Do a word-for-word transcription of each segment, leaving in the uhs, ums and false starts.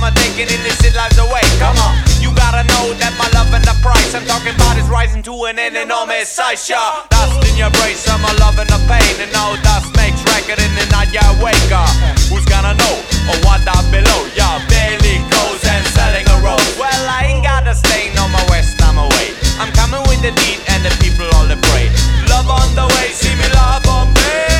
I'm a taking illicit lives away. Come on, you gotta know that my love and the price I'm talking about is rising to an enormous size. Yeah, dust in your brace, I'm a love and the pain, and no dust makes record in the night you wake up. Who's gonna know or what down below? Yeah, barely goes and selling a rose. Well, I ain't got a stain on my west, I'm away. I'm coming with the deed and the people all the pray. Love on the way, see me love on me.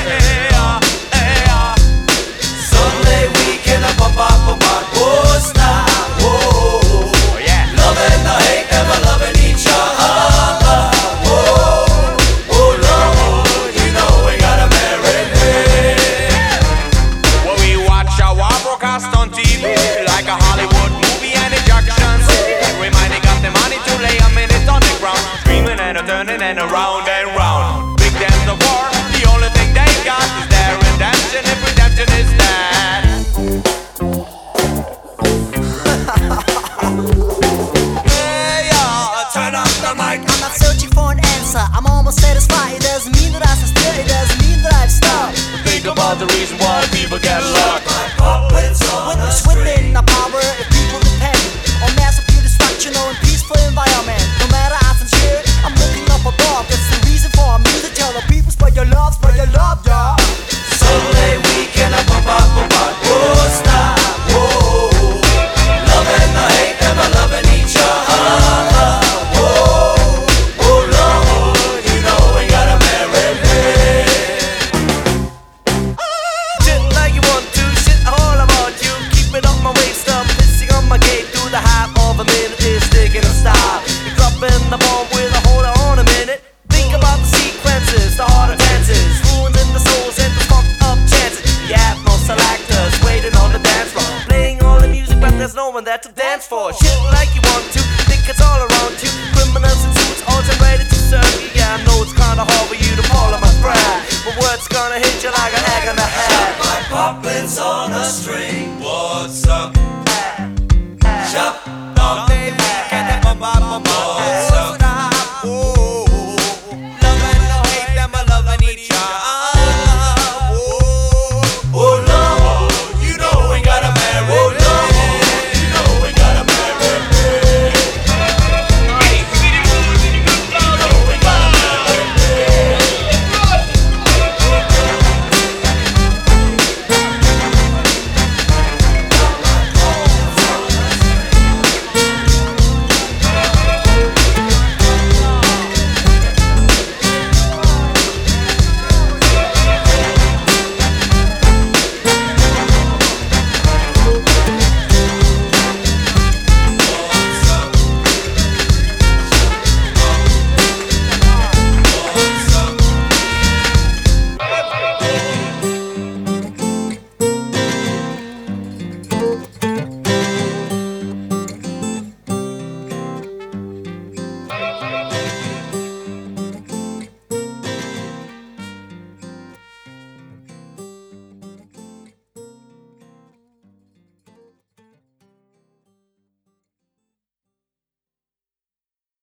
Sunday weekend, a bump up, bump up, oh stop, oh, oh yeah. Loving the hate, never loving each other, oh, oh Lord, you know we gotta marry me. Well, we watch our broadcast on T V like a Hollywood movie and injections. Reminding got the money to lay a minute on the ground, screaming and a turning and around and round. Big dance of war, the only thing they got is their redemption. If redemption is that. Hey y'all, turn up the mic. I'm not searching for an answer, I'm almost satisfied. It doesn't mean that I stand still, it doesn't mean that I've stopped. Think about the reason why people get locked. Witness within the power if people depend on massive pure destruction or in peaceful environment. No matter how sincere, I'm looking up above. That's the reason for our music. Tell the people spread your love, spread your love, y'all. Sunday weekend, a bump up, bump up, oh stop, oh, loving the hate, never loving each other, oh, oh Lord, you know we gotta marry me. Shit like you want to, shit all about you, keep it on my waist up, pissing on my gate through the half of a minute is sticking a style. You're dropping the bomb with a hold on a minute. Think about the sequences, the harder dances, ruins in the souls and the fucked up chances. The atmos selectors waiting on the dance floor, playing all the music but there's no one there to dance for. Shit